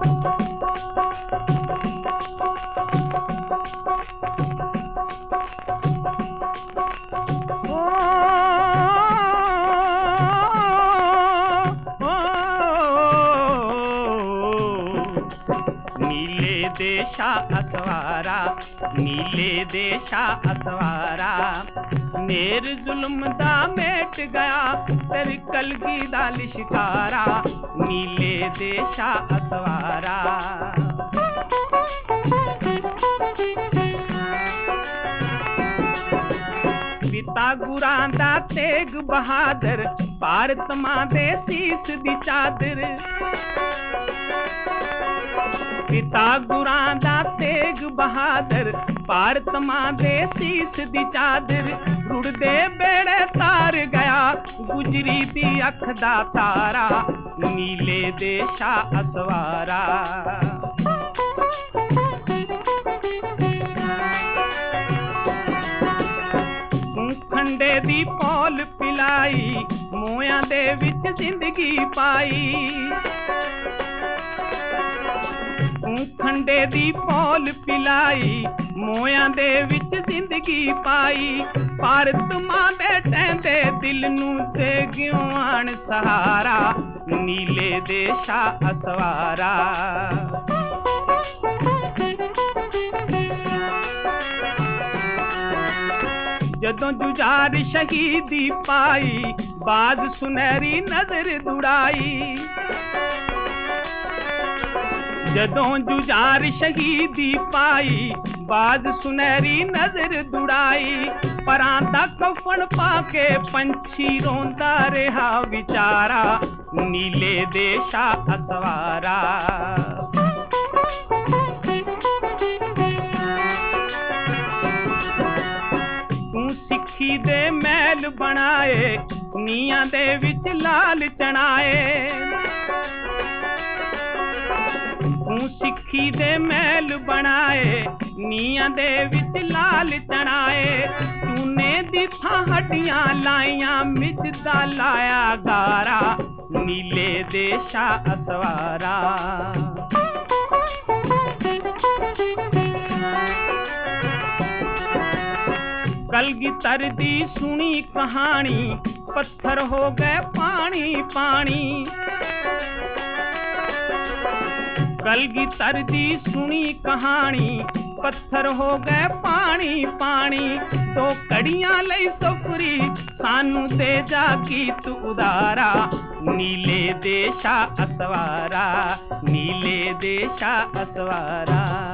देशा असवारा नीले देशा असवारा नेर जुल्म दा मेट गया तेरी कलगी दा लिशकारा नीले देशा असवारा। पिता गुरां दा तेग बहादुर भारत मां दे सीस दी चादर। पिता गुरां दा तेग बहादुर भारत मां दे सीस दी चादर रुड़दे बेड़े तार गया गुजरी दी अख दा तारा नीले देशा असवारा। खंडे दी पौल पिलाई मोयां दे विच जिंदगी पाई। खंडे दी पौल पिलाई मोयां दे विच जिंदगी पाई भारत मां दे टैंदे दिल नू दे गियों आन सहारा नीले देशा असवारा। जदों जुझार शहीदी पाई बाज सुनहरी नजर दुड़ाई। जदों जुझार शहीदी पाई बाज सुनहरी नजर दुड़ाई परां दा कफन पाके पंछी रोंदा रहा विचारा नीले देशा असवारा। सिक्खी दे महल बनाए नीयां दे विच लाल चनाए। सिक्खी दे महल बनाए नीयां दे विच लाल चनाए चूने दी थां हड्डियां लाइयां मिजदा लाया गारा नीले देशा असवारा। कलगीधर दी सुनी कहानी पत्थर हो गए पानी पानी। कलगीधर दी सुनी कहानी पत्थर हो गए पानी पानी तो कड़ियां लई सफरी सानू दे जा गीत उदारा नीले देशा असवारा नीले देशा असवारा।